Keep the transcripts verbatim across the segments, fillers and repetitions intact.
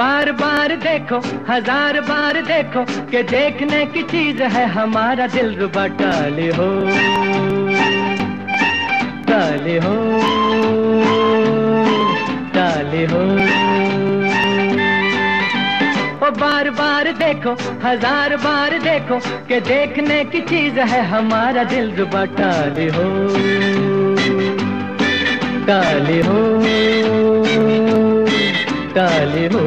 बार बार देखो, हजार बार देखो, कि देखने की चीज है हमारा दिल रुबा। टाले हो, टाले हो, टाले हो। ओ बार बार देखो, हजार बार देखो, कि देखने की चीज है हमारा दिल रुबा। टाले हो, टाले हो, टाले हो।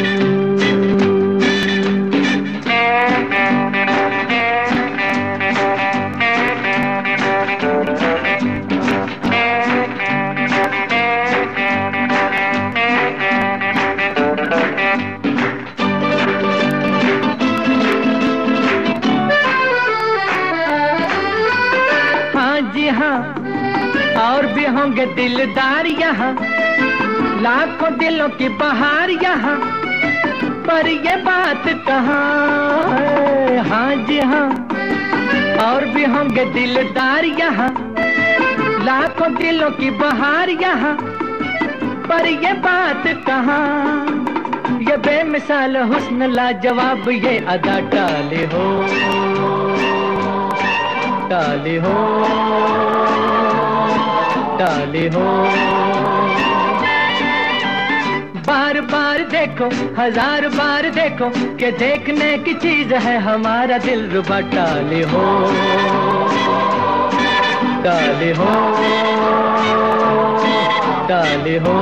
हाँ जी हाँ, और भी होंगे दिलदार यहाँ, लाखों दिलों की बहार यहाँ, पर ये बात कहाँ है। हाँ जी हाँ, और भी होंगे दिलदार यहाँ, लाखों दिलों की बहार यहाँ, पर ये बात कहाँ। ये बेमिसाल हुस्न लाजवाब ये अदा। टाले हो, टाले हो, टाले हो। बार बार देखो, हजार बार देखो, कि देखने की चीज है हमारा दिल रुबा। टाले हो, टाले हो, टाले हो।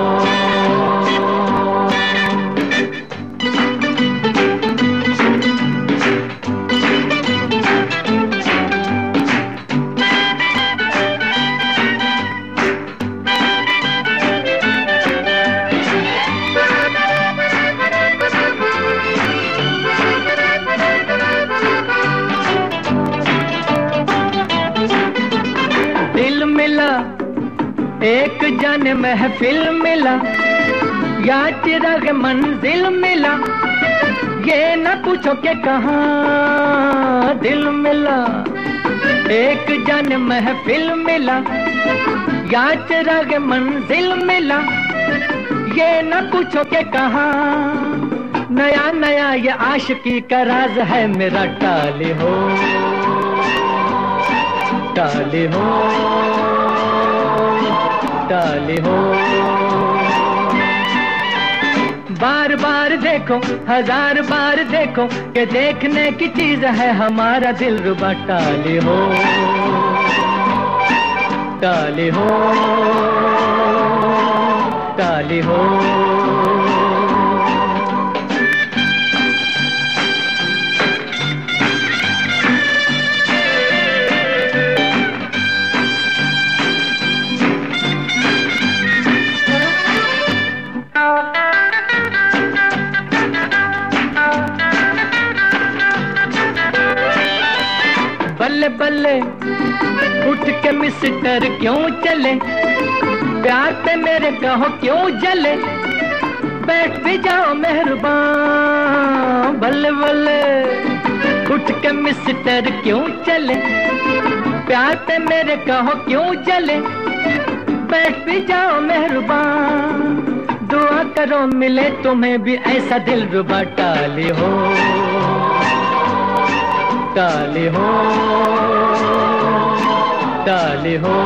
मिला एक जाने महफिल मिला, या चिराग मंजिल मिला, ये न पूछो के कहाँ दिल मिला। एक जाने महफिल मिला, या चिराग मंजिल मिला, ये न पूछो के कहाँ। नया नया ये आशिकी का राज है मेरा। टाले हो, टाले हो, टाले हो। बार बार देखो, हजार बार देखो, कि देखने की चीज है हमारा दिल रुबा। टाले हो, टाले हो, टाले हो। बल्ले बल्ले उठ के मिस्टर क्यों चले, प्यार पे मेरे कहो क्यों जले, बैठ भी जाओ मेहरबान। बल्ले बल्ले उठ के मिस्टर क्यों चले, प्यार पे मेरे कहो क्यों जले, बैठ भी जाओ मेहरबान। दुआ करो मिले तुम्हें भी ऐसा दिल रुबा। टाले हो, टाले हो, टाले हो।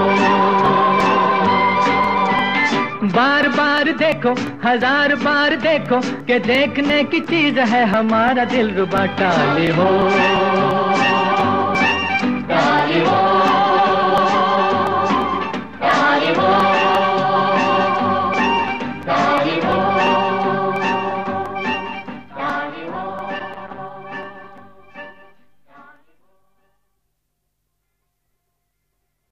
बार बार देखो, हजार बार देखो, कि देखने की चीज है हमारा दिल रुबा। टाले हो।